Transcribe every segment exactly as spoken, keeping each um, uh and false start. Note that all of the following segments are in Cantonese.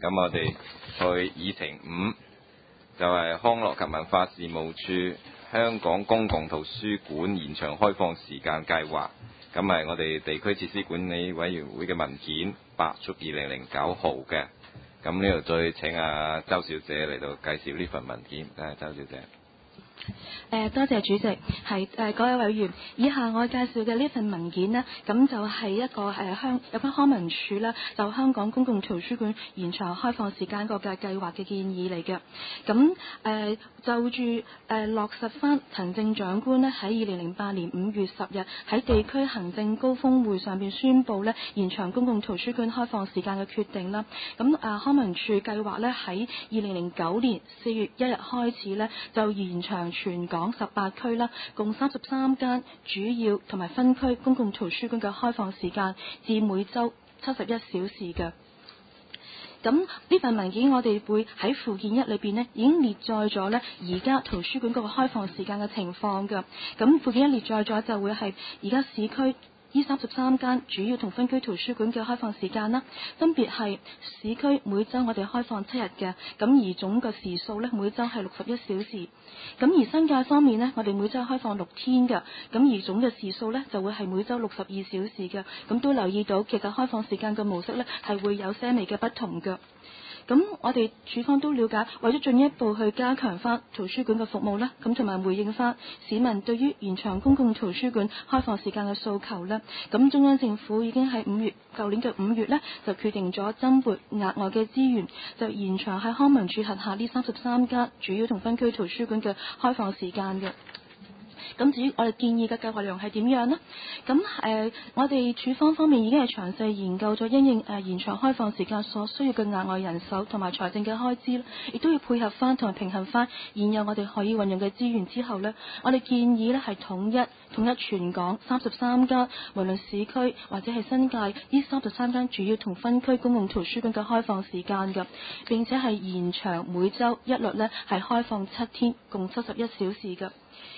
咁我哋去議程五，就係康樂及文化事務處香港公共圖書館延長開放時間計劃。咁係我哋地區設施管理委員會嘅文件八足二零零九號嘅。咁呢度再請阿周小姐嚟到介紹呢份文件。誒，周小姐。 誒多謝主席，係誒各位委員，以下我介紹嘅呢份文件呢，咁就係一個誒香有關康文署啦，就香港公共圖書館延長開放時間個嘅計劃嘅建議嚟嘅。咁誒、呃、就住誒、呃、落實翻行政長官呢喺二零零八年五月十日喺地區行政高峰會上邊宣布呢延長公共圖書館開放時間嘅決定啦。咁啊康文署計劃呢喺二零零九年四月一日開始呢就延長全港十八區啦，共三十三間主要同埋分區公共圖書館嘅開放時間至每週七十一小時嘅。咁呢份文件我哋會喺附件一裏邊呢已經列載咗呢而家圖書館嗰個開放時間嘅情況嘅。咁附件一列載咗就會係而家市區呢三十三間主要同分區圖書館嘅開放時間啦，分別係市區每週我哋開放七日嘅，咁而總嘅時數呢，每週係六十一小時。咁而新界方面呢，我哋每週開放六天嘅，咁而總嘅時數呢，就會係每週六十二小時嘅。咁都留意到其實開放時間嘅模式呢，係會有些微嘅不同嘅。咁我哋處方都了解，為咗進一步去加強翻圖書館嘅服務啦，咁同埋回應翻市民對於延長公共圖書館開放時間嘅訴求咧，咁中央政府已經喺五月舊年嘅五月呢，就決定咗增撥額外嘅資源，就延長喺康文署轄下呢三十三間主要同分區圖書館嘅開放時間嘅。咁至於我哋建議嘅計劃內容係點樣呢？咁誒、呃，我哋處方方面已經係詳細研究咗因應誒、呃、延長開放時間所需要嘅額外人手同埋財政嘅開支，亦都要配合翻同埋平衡翻現有我哋可以運用嘅資源之後呢，我哋建議呢係統一統一全港三十三間，無論市區或者係新界呢三十三間主要同分區公共圖書館嘅開放時間嘅，並且係延長每週一律呢係開放七天，共七十一小時嘅。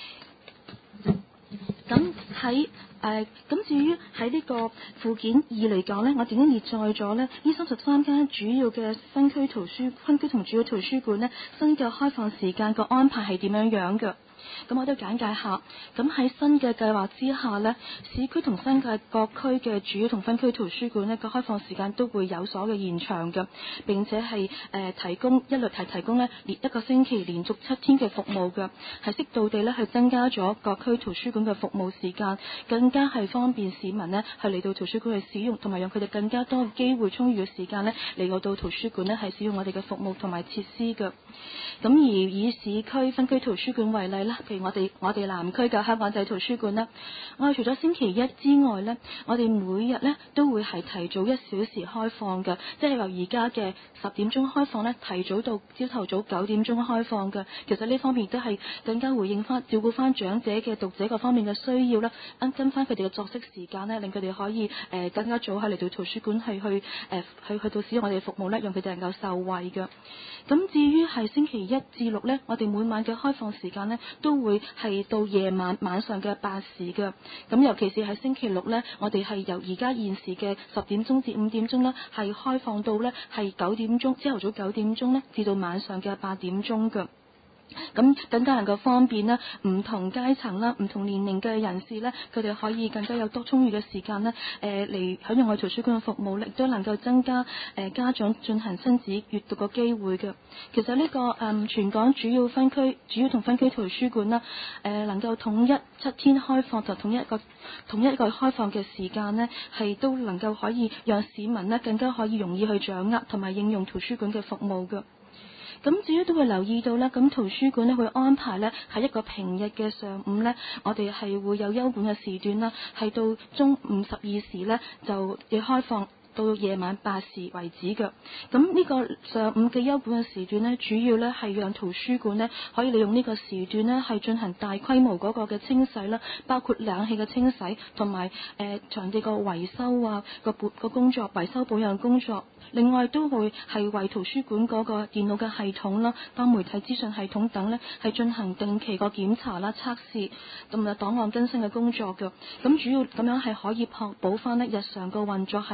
咁喺誒咁至於喺呢個附件二嚟講呢，我哋已經列載咗呢呢三十三間主要嘅分區圖書分區同主要圖書館呢新嘅開放時間個安排係點樣樣嘅。咁我都簡介下，咁喺新嘅計劃之下呢，市區同新界各區嘅主要同分區圖書館呢個開放時間都會有所嘅延長嘅，並且係誒、呃、提供一律係提供呢連一個星期連續七天嘅服務嘅，係適度地呢係增加咗各區圖書館嘅服務時間，更加係方便市民呢係嚟到圖書館去使用，同埋讓佢哋更加多嘅機會充裕嘅時間呢嚟到到圖書館呢係使用我哋嘅服務同埋設施嘅。咁而以市區分區圖書館為例啦，譬如我哋我哋南區嘅香港仔圖書館啦，我哋除咗星期一之外呢，我哋每日呢都會係提早一小時開放嘅，即係由而家嘅十點鐘開放呢，提早到朝頭早九點鐘開放嘅。其實呢方面都係更加回應翻照顧翻長者嘅讀者各方面嘅需要啦，跟跟翻佢哋嘅作息時間呢，令佢哋可以誒、呃、更加早係嚟到圖書館係去誒、呃、去去到使用我哋嘅服務呢，讓佢哋能夠受惠嘅。咁至於係星期一至六呢，我哋每晚嘅開放時間呢，都會係到夜晚晚上嘅八時嘅。咁尤其是係星期六呢，我哋係由而家現時嘅十點鐘至五點鐘啦，係開放到呢係九點鐘，朝頭早九點鐘呢，至到晚上嘅八點鐘嘅。咁更加能夠方便啦，唔同階層啦、唔同年齡嘅人士呢，佢哋可以更加有多充裕嘅時間呢，誒嚟享用我哋圖書館嘅服務咧，亦都能夠增加誒、呃、家長進行親子閱讀嘅機會嘅。其實呢、這個誒、嗯、全港主要分區、主要同分區圖書館啦，誒、呃、能夠統一七天開放，就統一一個統一一個開放嘅時間呢，係都能夠可以讓市民呢更加可以容易去掌握同埋應用圖書館嘅服務嘅。咁至於都會留意到啦，咁圖書館呢會安排呢喺一個平日嘅上午呢，我哋係會有休館嘅時段啦，係到中午十二時呢就要開放，到夜晚八時為止嘅。咁呢個上午嘅休館嘅時段呢，主要呢係讓圖書館呢可以利用呢個時段呢係進行大規模嗰個嘅清洗啦，包括冷氣嘅清洗同埋誒場地個維修啊個個工作維修保養工作。另外都會係為圖書館嗰個電腦嘅系統啦、多媒體資訊系統等呢係進行定期個檢查啦、測試同埋檔案更新嘅工作嘅。咁主要咁樣係可以確保翻呢日常個運作係暢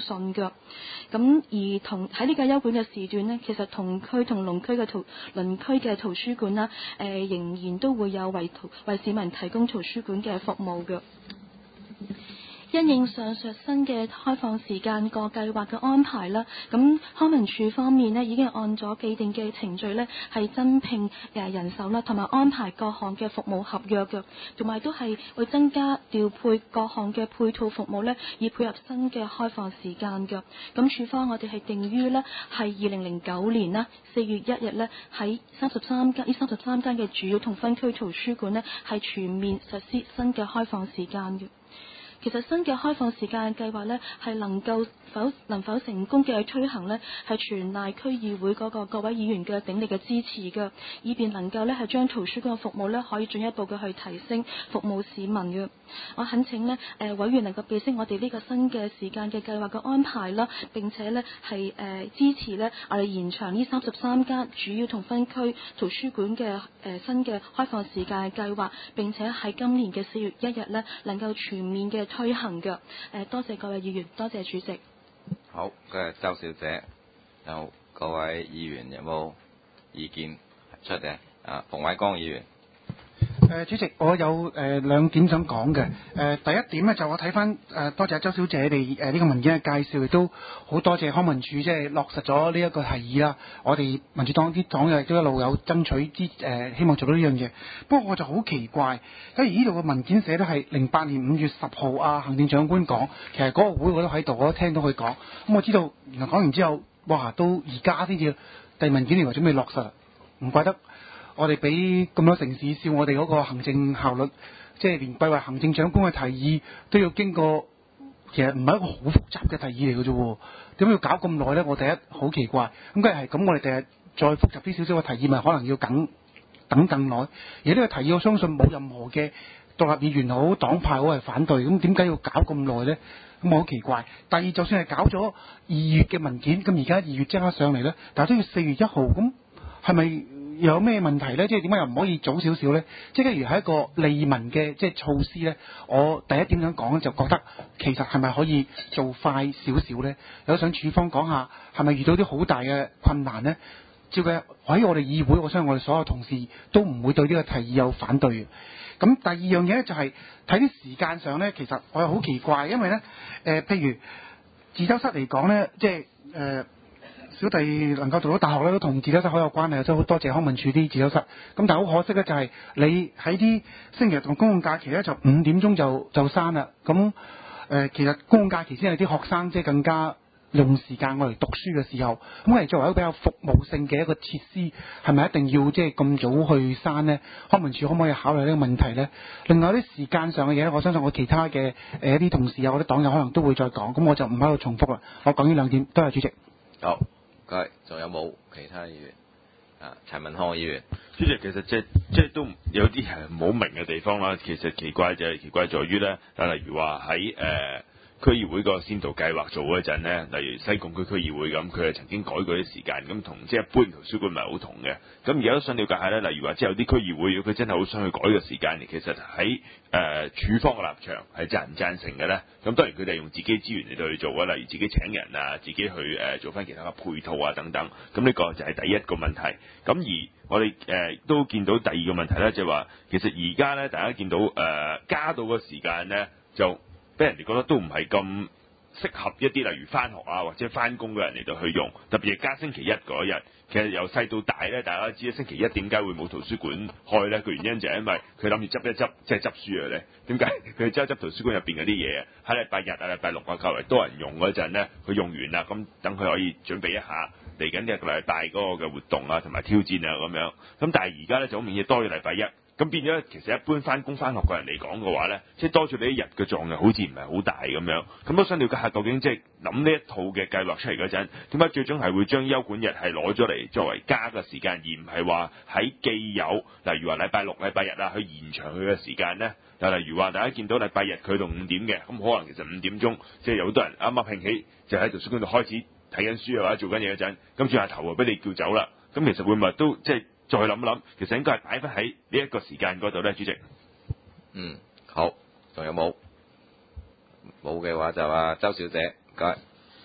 信㗎。咁而同喺呢個休館嘅時段呢，其實同區同鄰區嘅圖鄰區嘅圖書館啦，誒、呃、仍然都會有為圖為市民提供圖書館嘅服務㗎。因應上述新嘅開放時間個計劃嘅安排啦，咁康文署方面呢已經按咗既定嘅程序呢係增聘誒人手啦，同埋安排各項嘅服務合約嘅，同埋都係會增加調配各項嘅配套服務呢，以配合新嘅開放時間嘅。咁署方我哋係定於呢係二零零九年啦四月一日呢喺三十三間呢三十三間嘅主要同分區圖書館呢係全面實施新嘅開放時間嘅。其實新嘅開放時間計劃呢，係能夠否能否成功嘅推行呢，係全賴區議會嗰個各位議員嘅鼎力嘅支持嘅，以便能夠呢係將圖書館嘅服務呢可以進一步嘅去提升，服務市民嘅。我懇請呢誒、呃、委員能夠備悉我哋呢個新嘅時間嘅計劃嘅安排啦，並且呢係誒、呃、支持呢我哋延長呢三十三間主要同分區圖書館嘅誒、呃、新嘅開放時間嘅計劃，並且喺今年嘅四月一日呢能夠全面嘅推行嘅。誒、呃、多謝各位議員，多謝主席。 好，今日周小姐，有各位議員有冇意見出嘅？啊，馮偉光議員。 誒、呃、主席，我有誒、呃、兩點想講嘅。誒、呃、第一點咧就我睇翻誒多謝周小姐你誒呢個文件嘅介紹，亦都好多謝康文署即係落實咗呢一個提議啦。我哋民主黨啲黨友亦都一路有爭取之誒、呃，希望做到呢樣嘢。不過我就好奇怪，假如呢度嘅文件寫得係零八年五月十號啊，行政長官講，其實嗰個會我都喺度，我都聽到佢講。咁、嗯、我知道原來講完之後，哇，到而家先至遞文件嚟話準備落實，唔怪得。我哋俾咁多城市笑我哋嗰個行政效率，即係連貴為行政長官嘅提議都要經過，其實唔係一個好複雜嘅提議嚟嘅啫。點解要搞咁耐呢？我第一好奇怪。咁梗係咁，我哋第日再複雜啲少少嘅提議，咪可能要等等更耐。而呢個提議，我相信冇任何嘅獨立議員好、黨派好係反對。咁點解要搞咁耐呢？咁我好奇怪。第二，就算係搞咗二月嘅文件，咁而家二月即刻上嚟呢，但係都要四月一號，咁係咪？有咩問題呢？即係點解又唔可以早少少呢？即係例如係一個利民嘅即係措施呢。我第一點想講就覺得其實係咪可以做快少少呢？有想署方講下係咪遇到啲好大嘅困難呢？照嘅喺我哋議會，我相信我哋所有同事都唔會對呢個提議有反對嘅。咁第二樣嘢呢，就係睇啲時間上呢，其實我又好奇怪，因為呢，誒、呃，譬如自修室嚟講呢，即係誒。呃小弟能夠讀到大學咧，都同自修室好有關係，所以好多謝康文署啲自修室。咁但係好可惜咧，就係你喺啲星期日同公共假期咧，就五點鐘就就閂啦。咁誒、呃，其實公共假期先係啲學生即係更加用時間我嚟讀書嘅時候。咁我哋作為一個比較服務性嘅一個設施，係咪一定要即係咁早去閂呢？康文署可唔可以考慮呢個問題呢？另外啲時間上嘅嘢，我相信我其他嘅誒一啲同事啊，我啲黨友可能都會再講。咁我就唔喺度重複啦。我講呢兩點，多謝主席。 好。仲有冇其他議員？啊，陳文康議員， 主席，其實即係即係都有啲係唔好明嘅地方啦。其實奇怪就係奇怪在於咧，但例如話喺誒區議會個先導計劃做嗰陣咧，例如西貢區區議會咁，佢係曾經改過啲時間，咁同即係一般圖書館唔係好同嘅。咁而家都想了解下咧，例如話即係有啲區議會，如果佢真係好想去改個時間，其實喺誒、呃、署方嘅立場係贊唔贊成嘅咧？咁當然佢哋用自己資源嚟到去做啊，例如自己請人啊，自己去誒、呃、做翻其他嘅配套啊等等。咁呢個就係第一個問題。咁而我哋誒、呃、都見到第二個問題咧，就係、是、話其實而家咧，大家見到誒、呃、加到個時間咧，就俾人哋覺得都唔係咁適合一啲，例如翻學啊或者翻工嘅人嚟到去用，特別係加星期一嗰日。其實由細到大咧，大家知星期一點解會冇圖書館開咧？個原因就係因為佢諗住執一執，即係執書啊咧。點解佢執一執圖書館入邊嗰啲嘢？喺禮拜日啊、禮拜六啊，較為多人用嗰陣咧，佢用完啦，咁等佢可以準備一下嚟緊嘅禮拜嗰個嘅活動啊，同埋挑戰啊咁樣。咁但係而家咧就好明顯多咗禮拜一。咁變咗，其實一般翻工翻學嘅人嚟講嘅話咧，即係多咗你一日嘅狀量，好似唔係好大咁樣。咁我想了解下，究竟即係諗呢一套嘅計劃出嚟嗰陣，點解最終係會將休館日係攞咗嚟作為加嘅時間，而唔係話喺既有，例如話禮拜六、禮拜日啊，去延長佢嘅時間咧？又例如話，大家見到禮拜日佢到五點嘅，咁可能其實五點鐘，即係有好多人啱啱興起，就喺圖書館度開始睇緊書啊，或者做緊嘢嗰陣，咁轉下頭啊，俾你叫走啦。咁其實會唔會都即係？再諗一諗，其實應該係擺翻喺呢一個時間嗰度咧，主席。 嗯，好，仲有冇？冇嘅話就啊，周小姐，唔該。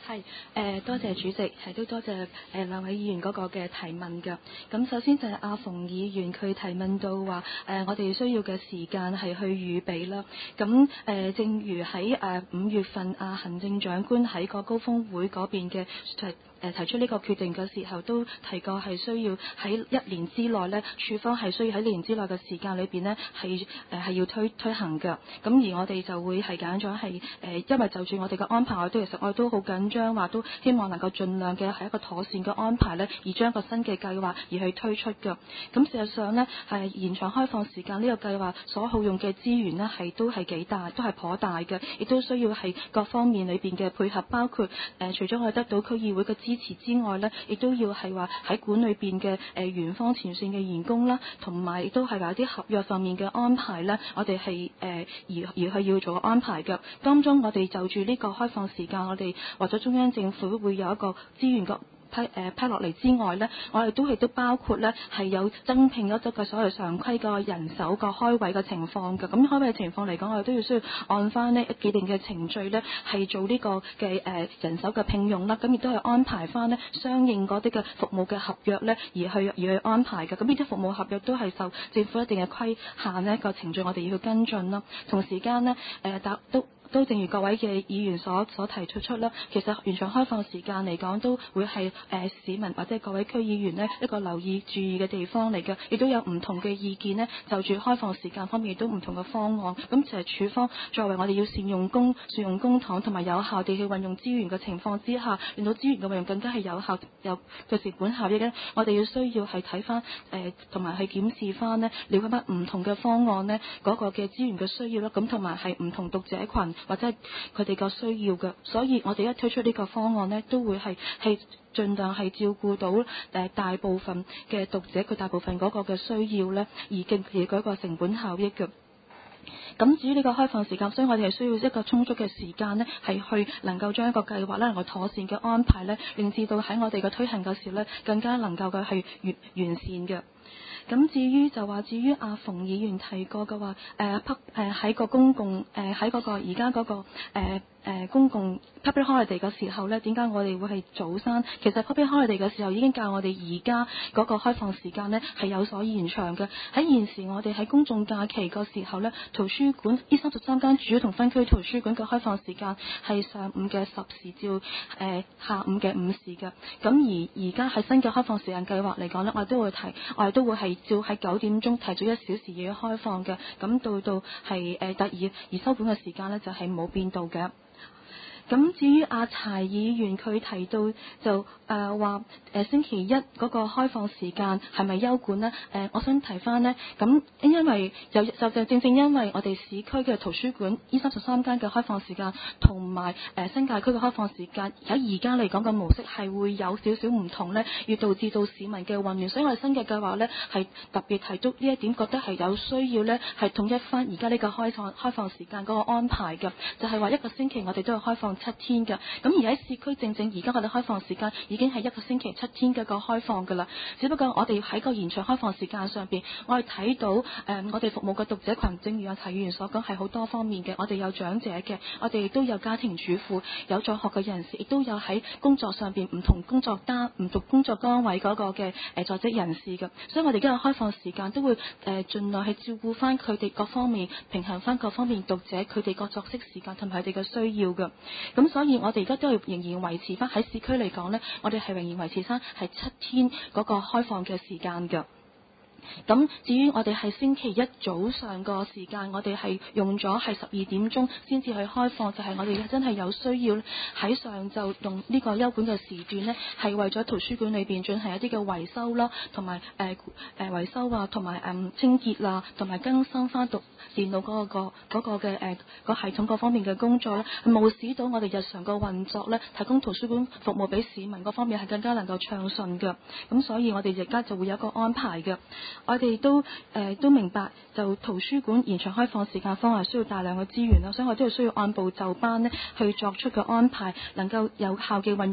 係誒、呃，多謝主席，係都多謝誒、呃、兩位議員嗰個嘅提問㗎。咁首先就係阿馮議員佢提問到話誒、呃，我哋需要嘅時間係去預備啦。咁誒、呃，正如喺誒五月份啊，行政長官喺個高峰會嗰邊嘅提誒提出呢個決定嘅時候，都提過係需要喺一年之內呢，處方係需要喺一年之內嘅時間裏邊呢，係誒係要推推行㗎。咁而我哋就會係揀咗係誒，因為就住我哋嘅安排，我都其實我哋都好緊張，話都希望能夠盡量嘅係一個妥善嘅安排呢，而將一個新嘅計劃而去推出㗎。咁事實上呢，係延長開放時間呢個計劃所耗用嘅資源呢，係都係幾大，都係頗大嘅，亦都需要係各方面裏邊嘅配合，包括誒、呃、除咗我哋得到區議會嘅支持之外呢，亦都要係話喺館裏邊嘅誒園方前線嘅員工啦，同埋亦都係話啲合約上面嘅安排呢，我哋係誒而而去要做安排嘅。當中我哋就住呢個開放時間，我哋或者中央政府會有一個資源嘅批誒批落嚟之外呢，我哋都亦都包括呢係有增聘嗰個所謂常規嘅人手個開位嘅情況嘅。咁開位嘅情況嚟講，我哋都要需要按翻呢既定嘅程序呢，係做呢個嘅誒人手嘅聘用啦。咁亦都係安排翻呢相應嗰啲嘅服務嘅合約呢，而去而去安排嘅。咁呢啲服務合約都係受政府一定嘅規限呢個程序，我哋要去跟進啦。同時間呢，誒答都。都正如各位嘅議員所所提出出啦，其實延長開放時間嚟講，都會係誒、呃、市民或者各位區議員呢一個留意注意嘅地方嚟嘅，亦都有唔同嘅意見呢，就住開放時間方面亦都唔同嘅方案。咁其實處方作為我哋要善用公善用公帑同埋有效地去運用資源嘅情況之下，令到資源嘅運用更加係有效有嘅成本效益呢，我哋要需要係睇翻誒同埋去檢視翻呢，了解翻唔同嘅方案呢嗰、那個嘅資源嘅需要啦，咁同埋係唔同讀者群。或者係佢哋個需要嘅，所以我哋一推出呢個方案呢，都會係係盡量係照顧到誒大部分嘅讀者佢大部分嗰個嘅需要呢，而嘅而嗰個成本效益嘅。咁至於呢個開放時間，所以我哋係需要一個充足嘅時間呢，係去能夠將一個計劃呢能夠妥善嘅安排呢，令至到喺我哋嘅推行嘅時候呢，更加能夠嘅係完完善嘅。咁至於就話，至於阿馮議員提過嘅話，誒誒喺個公共誒喺嗰個而家嗰個誒。呃誒、呃、公共 public holiday 嘅時候呢，點解我哋會係早生？其實 public holiday 嘅時候已經教我哋而家嗰個開放時間呢係有所延長嘅。喺現時我哋喺公眾假期個時候呢，圖書館呢三十三間主要同分區圖書館嘅開放時間係上午嘅十時至誒、呃、下午嘅五時嘅。咁而而家喺新嘅開放時間計劃嚟講呢，我哋都會提，我哋都會係照喺九點鐘提早一小時要開放嘅。咁到到係誒第二而收本嘅時間呢，就係、是、冇變到嘅。咁至於阿柴議員佢提到就誒話誒星期一嗰個開放時間係咪休館呢？誒、呃，我想提翻呢。咁因為就就就正正因為我哋市區嘅圖書館呢三十三間嘅開放時間同埋誒新界區嘅開放時間喺而家嚟講嘅模式係會有少少唔同呢，要導致到市民嘅混亂，所以我哋新嘅計劃呢係特別提出呢一點，覺得係有需要呢係統一翻而家呢個開放開放時間嗰個安排嘅，就係、是、話一個星期我哋都要開放七天嘅，咁而喺市區正正而家我哋開放時間已經係一個星期七天嘅個開放㗎啦。只不過我哋喺個延長開放時間上邊，我哋睇到誒、呃、我哋服務嘅讀者群，正如阿陳議員所講係好多方面嘅。我哋有長者嘅，我哋亦都有家庭主婦，有在學嘅人士，亦都有喺工作上邊唔同工作單、唔同工作崗位嗰個嘅誒、呃、在職人士嘅。所以我哋而家嘅開放時間都會誒、呃、盡量係照顧翻佢哋各方面，平衡翻各方面讀者佢哋個作息時間同埋佢哋嘅需要嘅。咁所以我哋而家都係仍然維持翻喺市區嚟講呢，我哋係仍然維持翻係七天嗰個開放嘅時間㗎。咁至於我哋係星期一早上個時間，我哋係用咗係十二點鐘先至去開放，就係、是、我哋真係有需要喺上晝用呢個休館嘅時段呢，係為咗圖書館裏邊進行一啲嘅維修啦，同埋誒誒維修啊，同埋誒清潔啊，同埋更新翻讀電腦嗰、那個個嗰嘅誒個系統各方面嘅工作咧，務使到我哋日常個運作咧，提供圖書館服務俾市民嗰方面係更加能夠暢順嘅。咁所以我哋而家就會有一個安排嘅。我哋都誒、呃、都明白，就圖書館延長開放時間方案需要大量嘅資源啦，所以我都係需要按部就班呢去作出嘅安排，能夠有效嘅運用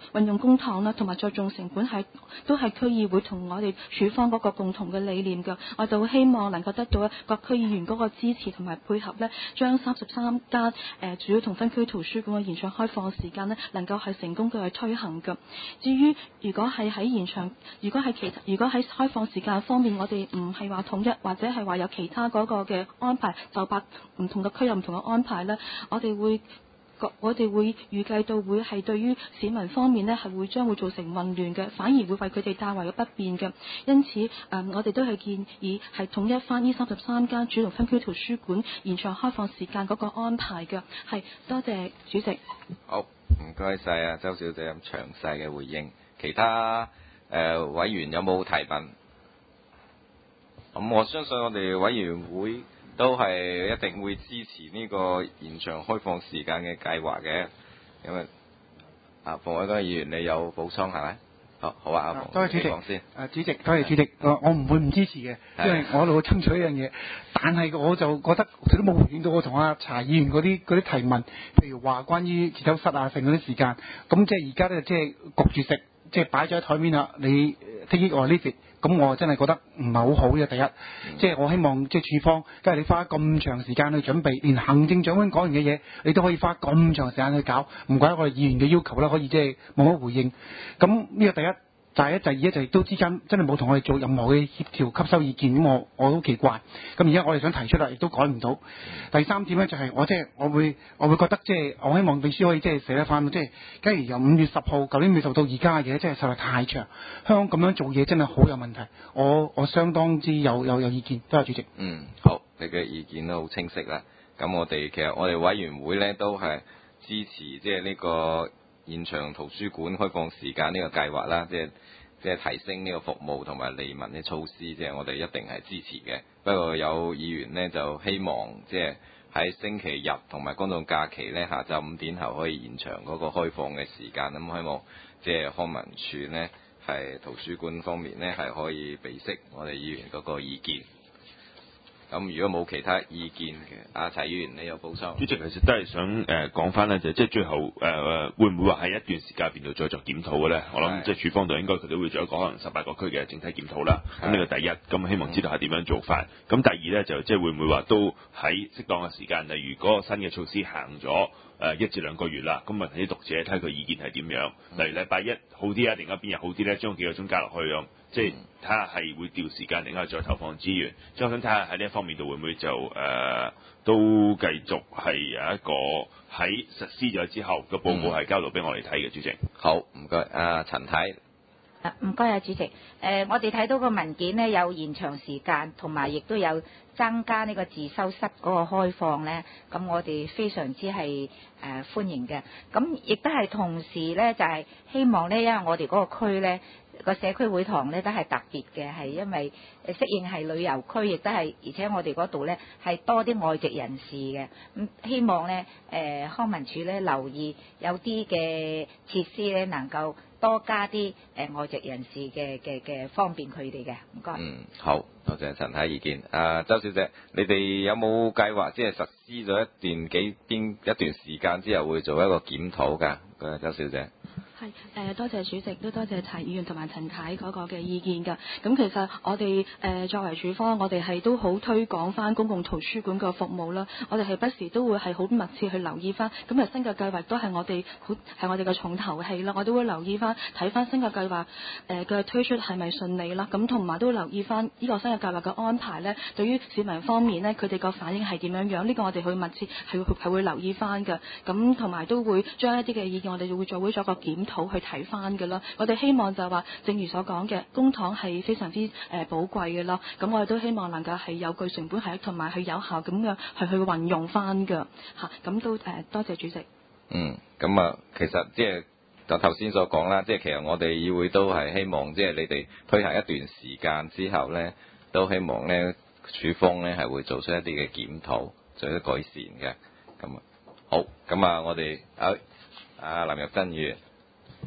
運用公帑啦，同埋着重成本係都係區議會同我哋署方嗰個共同嘅理念嘅。我就希望能夠得到各區議員嗰個支持同埋配合呢，將三十三間誒主要同分區圖書館嘅延長開放時間呢，能夠係成功嘅去推行嘅。至於如果係喺延長，如果係其他，如果喺開放時間方面，我哋唔係話統一，或者係話有其他嗰個嘅安排，就把唔同嘅區有唔同嘅安排呢，我哋會。我哋會預計到會係對於市民方面呢係會將會造成混亂嘅，反而會為佢哋帶來咗不便嘅。因此，誒、呃、我哋都係建議係統一翻呢三十三間主同分區圖書館延長開放時間嗰個安排嘅。係，多謝主席。 好，唔該晒啊，周小姐咁詳細嘅回應。其他誒、呃、委員有冇提問？咁、嗯、我相信我哋委員會都係一定會支持呢個延長開放時間嘅計劃嘅。因為啊，馮偉剛議員你有補充係咪？好，好啊，阿馮， 多謝主席。 講先。 誒，主席，多謝主席。我我唔會唔支持嘅，因為我一路爭取一樣嘢。但係我就覺得佢都冇回應到我同阿查議員嗰啲嗰啲提問，譬如話關於自修室啊，剩嗰啲時間。咁即係而家咧，即係焗住食，即係擺咗喺台面啦。你 take it or leave it。咁我真係覺得唔係好好嘅。第一，嗯、即係我希望即係處方，梗係你花咁長時間去準備，連行政長官講完嘅嘢，你都可以花咁長時間去搞，唔怪得我哋議員嘅要求啦，可以即係冇乜回應。咁呢個第一。第一、第二咧就亦都之間真係冇同我哋做任何嘅協調吸收意見，咁我我好奇怪。咁而家我哋想提出啦，亦都改唔到。第三點咧就係、是、我即係我會我會覺得即係我希望秘書可以即係寫得翻，即係假如由五月十號舊年五月十號到而家嘅嘢，真係實在太長。香港咁樣做嘢真係好有問題。我我相當之有有有意見。多謝主席。 嗯，好，你嘅意見都好清晰啦。咁我哋其實我哋委員會咧都係支持即係呢個延長圖書館開放時間呢個計劃啦，即係即係提升呢個服務同埋利民嘅措施，即係我哋一定係支持嘅。不過有議員呢，就希望即係喺星期日同埋公眾假期呢，下晝五點後可以延長嗰個開放嘅時間。咁希望即係康文署呢，係圖書館方面呢，係可以備悉我哋議員嗰個意見。咁如果冇其他意見嘅，阿齊議員你有補充？ 主席其實都係想誒講翻咧，就即係最後誒、呃、會唔會話喺一段時間入邊度再作檢討嘅咧？我諗即係處方度應該佢都會做一個可能十八個區嘅整體檢討啦。咁呢個第一，咁希望知道係點樣做法。咁、嗯、第二咧就即係會唔會話都喺適當嘅時間，例如嗰個新嘅措施行咗誒一至兩個月啦，咁問啲讀者睇下佢意見係點樣。例如禮拜一好啲啊，定係邊日好啲咧？將幾個鐘加落去咁。即係睇下係會調時間，定係再投放資源。即係我想睇下喺呢一方面度會唔會就誒、呃、都繼續係有一個喺實施咗之後個報告係交到俾我哋睇嘅。主席， 好唔該，阿陳太。 啊，唔該啊，主席。誒、呃，我哋睇到個文件呢，有延長時間，同埋亦都有增加呢個自修室嗰個開放呢。咁我哋非常之係誒、呃、歡迎嘅。咁亦都係同時呢，就係、是、希望呢，因為我哋嗰個區呢。個社區會堂咧都係特別嘅，係因為誒適應係旅遊區，亦都係而且我哋嗰度咧係多啲外籍人士嘅，咁希望咧誒、呃、康文署咧留意有啲嘅設施咧能夠多加啲誒、呃、外籍人士嘅嘅嘅方便佢哋嘅，唔該。 嗯，好，多謝陳太意見。啊，周小姐，你哋有冇計劃即係實施咗一段幾邊一段時間之後會做一個檢討㗎？誒，周小姐。 係誒、呃，多謝主席，都多謝齊議員同埋陳太嗰個嘅意見㗎。咁其實我哋誒、呃、作為署方，我哋係都好推廣翻公共圖書館嘅服務啦。我哋係不時都會係好密切去留意翻。咁啊新嘅計劃都係我哋好係我哋嘅重頭戲啦。我都會留意翻睇翻新嘅計劃誒嘅推出係咪順利啦。咁同埋都留意翻呢個新嘅計劃嘅安排咧，對於市民方面咧，佢哋個反應係點樣樣？呢、這個我哋去密切係係會留意翻嘅。咁同埋都會將一啲嘅意見，我哋會做會做個檢討去睇翻嘅啦。我哋希望就係話，正如所講嘅，公帑係非常之誒寶貴嘅啦。咁我哋都希望能夠係有具成本效益，同埋係有效咁樣係去運用翻嘅嚇。咁都誒多謝主席。 嗯，咁啊，其實即係就頭先所講啦，即係其實我哋議會都係希望，即係你哋推行一段時間之後咧，都希望咧處方咧係會做出一啲嘅檢討，做一啲改善嘅。咁啊，好，咁啊，我哋啊啊林玉珍議員。 誒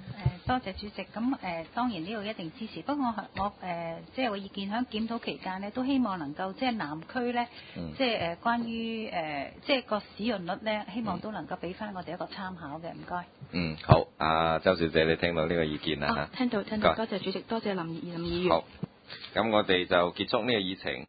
多謝主席。咁誒、呃、當然呢個一定支持。不過我我誒、呃、即係我意見喺檢討期間呢，都希望能夠即係南區咧， 嗯即係誒、呃、關於誒、呃、即係個使用率咧，希望都能夠俾翻我哋一個參考嘅。唔該。 嗯，好。阿周小姐，你聽到呢個意見啦嚇？ 哦，聽到聽到，多謝主席，多謝林林議員。 好，咁我哋就結束呢個議程。